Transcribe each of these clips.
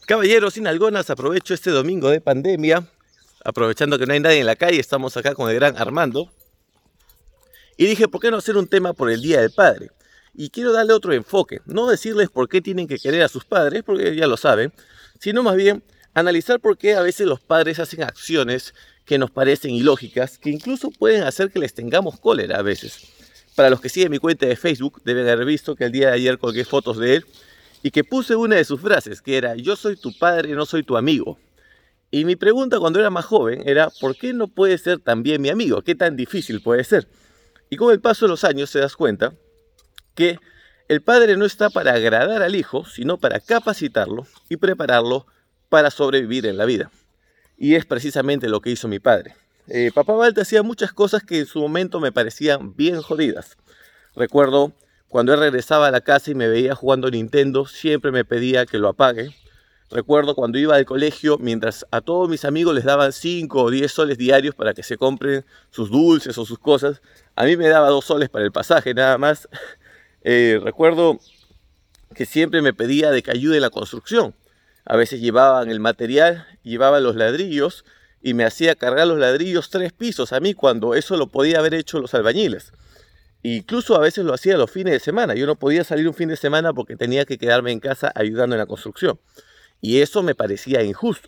Caballeros sin algonas, aprovecho este domingo de pandemia, aprovechando que no hay nadie en la calle, estamos acá con el gran Armando. Y dije, ¿por qué no hacer un tema por el Día del Padre? Y quiero darle otro enfoque, no decirles por qué tienen que querer a sus padres, porque ya lo saben, sino más bien analizar por qué a veces los padres hacen acciones que nos parecen ilógicas, que incluso pueden hacer que les tengamos cólera a veces. Para los que siguen mi cuenta de Facebook, deben haber visto que el día de ayer colgué fotos de él y que puse una de sus frases, que era: yo soy tu padre, no soy tu amigo. Y mi pregunta cuando era más joven era: ¿por qué no puede ser también mi amigo? ¿Qué tan difícil puede ser? Y con el paso de los años te das cuenta que el padre no está para agradar al hijo, sino para capacitarlo y prepararlo para sobrevivir en la vida. Y es precisamente lo que hizo mi padre. Papá Balta hacía muchas cosas que en su momento me parecían bien jodidas. Recuerdo cuando él regresaba a la casa y me veía jugando Nintendo, siempre me pedía que lo apague. Recuerdo cuando iba al colegio, mientras a todos mis amigos les daban 5 o 10 soles diarios para que se compren sus dulces o sus cosas, a mí me daba 2 soles para el pasaje nada más. Recuerdo que siempre me pedía de que ayude en la construcción. A veces llevaban el material, llevaban los ladrillos y me hacía cargar los ladrillos 3 pisos a mí, cuando eso lo podía haber hecho los albañiles. Incluso a veces lo hacía los fines de semana. Yo no podía salir un fin de semana porque tenía que quedarme en casa ayudando en la construcción. Y eso me parecía injusto.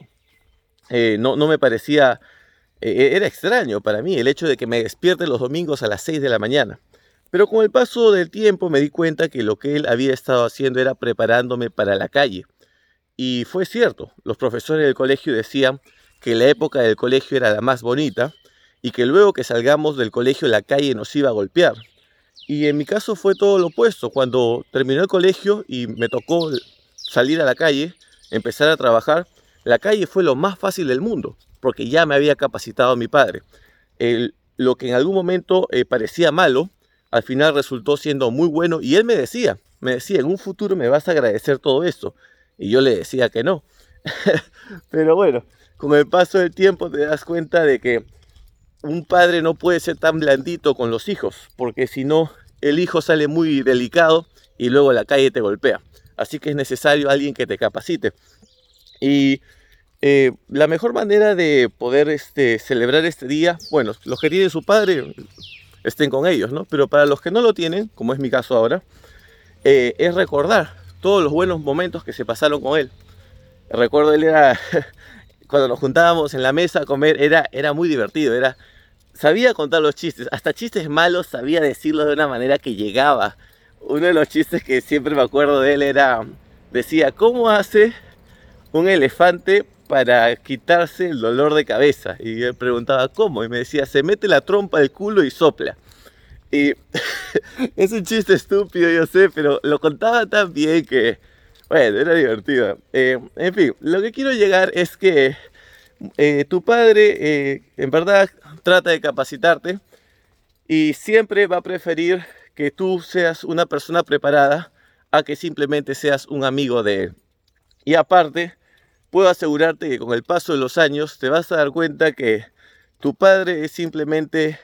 No me parecía... era extraño para mí el hecho de que me despierte los domingos a las 6 de la mañana. Pero con el paso del tiempo me di cuenta que lo que él había estado haciendo era preparándome para la calle. Y fue cierto, los profesores del colegio decían que la época del colegio era la más bonita y que luego que salgamos del colegio la calle nos iba a golpear. Y en mi caso fue todo lo opuesto. Cuando terminó el colegio y me tocó salir a la calle, empezar a trabajar, la calle fue lo más fácil del mundo, porque ya me había capacitado mi padre. Lo que en algún momento parecía malo, al final resultó siendo muy bueno, y él me decía, en un futuro me vas a agradecer todo esto. Y yo le decía que no. Pero bueno, con el paso del tiempo te das cuenta de que un padre no puede ser tan blandito con los hijos, porque si no, el hijo sale muy delicado y luego la calle te golpea. Así que es necesario alguien que te capacite. Y la mejor manera de poder celebrar este día, bueno, los que tienen su padre, estén con ellos, ¿no? Pero para los que no lo tienen, como es mi caso ahora, es recordar todos los buenos momentos que se pasaron con él. Recuerdo, él era... cuando nos juntábamos en la mesa a comer, era muy divertido. Sabía contar los chistes, hasta chistes malos sabía decirlos de una manera que llegaba. Uno de los chistes que siempre me acuerdo de él decía: ¿cómo hace un elefante para quitarse el dolor de cabeza? Y yo preguntaba, ¿cómo? Y me decía: se mete la trompa al culo y sopla. Y es un chiste estúpido, yo sé, pero lo contaba tan bien que, bueno, era divertido. En fin, lo que quiero llegar es que tu padre en verdad trata de capacitarte y siempre va a preferir que tú seas una persona preparada a que simplemente seas un amigo de él. Y aparte, puedo asegurarte que con el paso de los años te vas a dar cuenta que tu padre es simplemente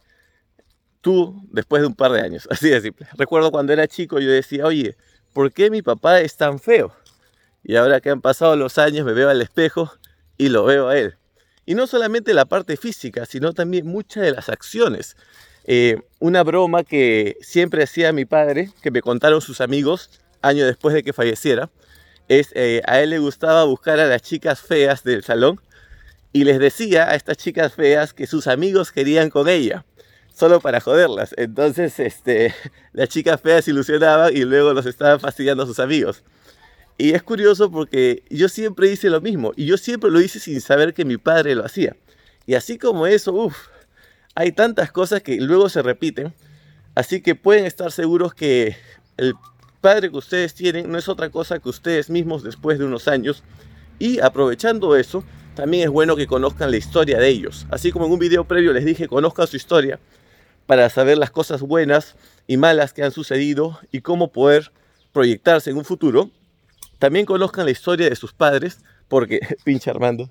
tú después de un par de años, así de simple. Recuerdo cuando era chico yo decía: oye, ¿por qué mi papá es tan feo? Y ahora que han pasado los años me veo al espejo y lo veo a él. Y no solamente la parte física, sino también muchas de las acciones. Una broma que siempre hacía mi padre, que me contaron sus amigos años después de que falleciera, es a él le gustaba buscar a las chicas feas del salón y les decía a estas chicas feas que sus amigos querían con ella, solo para joderlas. Entonces las chicas feas se ilusionaban y luego los estaban fastidiando a sus amigos. Y es curioso porque yo siempre hice lo mismo y yo siempre lo hice sin saber que mi padre lo hacía. Y así como eso, hay tantas cosas que luego se repiten. Así que pueden estar seguros que el padre que ustedes tienen no es otra cosa que ustedes mismos después de unos años. Y aprovechando eso, también es bueno que conozcan la historia de ellos. Así como en un video previo les dije, conozcan su historia para saber las cosas buenas y malas que han sucedido y cómo poder proyectarse en un futuro. También conozcan la historia de sus padres, porque, pinche Armando,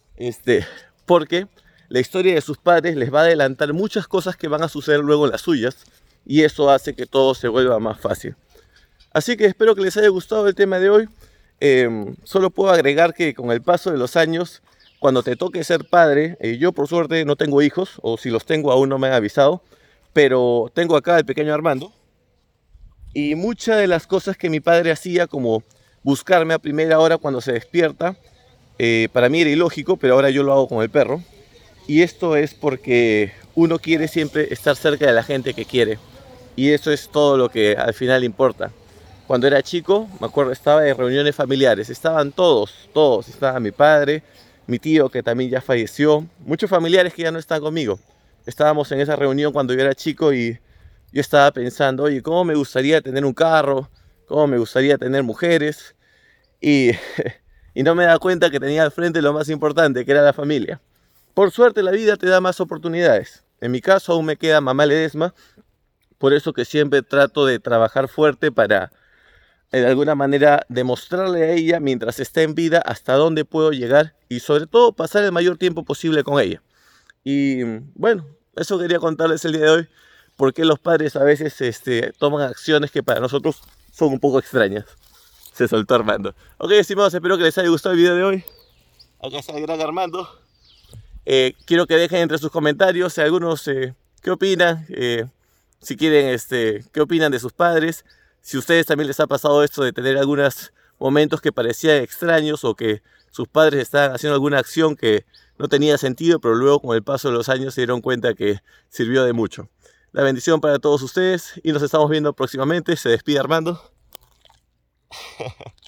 porque la historia de sus padres les va a adelantar muchas cosas que van a suceder luego en las suyas, y eso hace que todo se vuelva más fácil. Así que espero que les haya gustado el tema de hoy. Solo puedo agregar que con el paso de los años, cuando te toque ser padre, yo por suerte no tengo hijos, o si los tengo aún no me han avisado, pero tengo acá al pequeño Armando, y muchas de las cosas que mi padre hacía, como buscarme a primera hora cuando se despierta, para mí era ilógico, pero ahora yo lo hago con el perro. Y esto es porque uno quiere siempre estar cerca de la gente que quiere. Y eso es todo lo que al final importa. Cuando era chico, me acuerdo, estaba en reuniones familiares. Estaban todos. Estaba mi padre, mi tío que también ya falleció. Muchos familiares que ya no están conmigo. Estábamos en esa reunión cuando yo era chico y yo estaba pensando, oye, ¿cómo me gustaría tener un carro? ¿Cómo me gustaría tener mujeres? Y, y no me daba cuenta que tenía al frente lo más importante, que era la familia. Por suerte la vida te da más oportunidades. En mi caso aún me queda mamá Ledesma, por eso que siempre trato de trabajar fuerte para de alguna manera demostrarle a ella mientras esté en vida hasta dónde puedo llegar y sobre todo pasar el mayor tiempo posible con ella. Y bueno, eso quería contarles el día de hoy, porque los padres a veces toman acciones que para nosotros son un poco extrañas. Se soltó Armando. Ok, estimados, espero que les haya gustado el video de hoy. Acá está el gran Armando. Quiero que dejen entre sus comentarios algunos qué opinan, si quieren, qué opinan de sus padres, si a ustedes también les ha pasado esto de tener algunos momentos que parecían extraños o que sus padres estaban haciendo alguna acción que no tenía sentido, pero luego con el paso de los años se dieron cuenta que sirvió de mucho. La bendición para todos ustedes y nos estamos viendo próximamente. Se despide Armando.